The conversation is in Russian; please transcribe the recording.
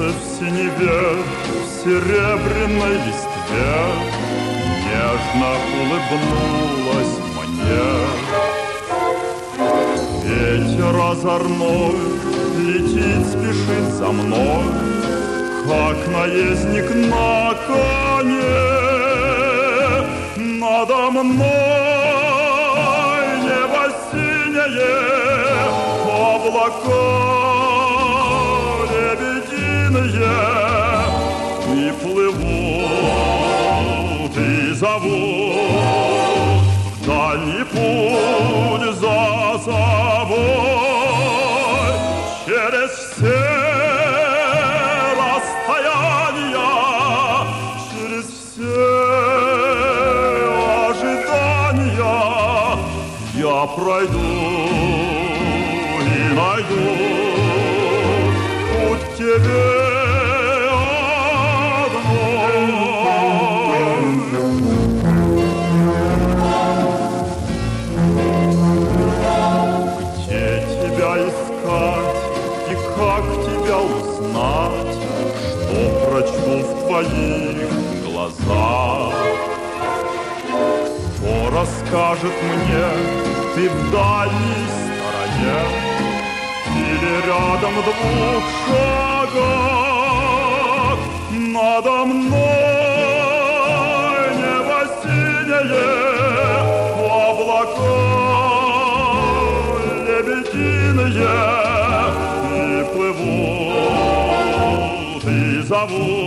солнце в синеве, в серебряной листве нежно улыбнулась мне. Ветер озорной летит, спешит за мной, как наездник на коне. Надо мной небо синее, облака лебединые, и плывут, и зовут в дальний путь за собой. Через все расстояния, через все ожидания я пройду и найду путь к тебе одной. Где тебя искать и как тебя узнать, что прочту в твоих глазах? Кто расскажет мне, ты в дальней стороне или рядом в 2 шагах? Надо мной небо синее, облака лебединые, и плывут, и зовут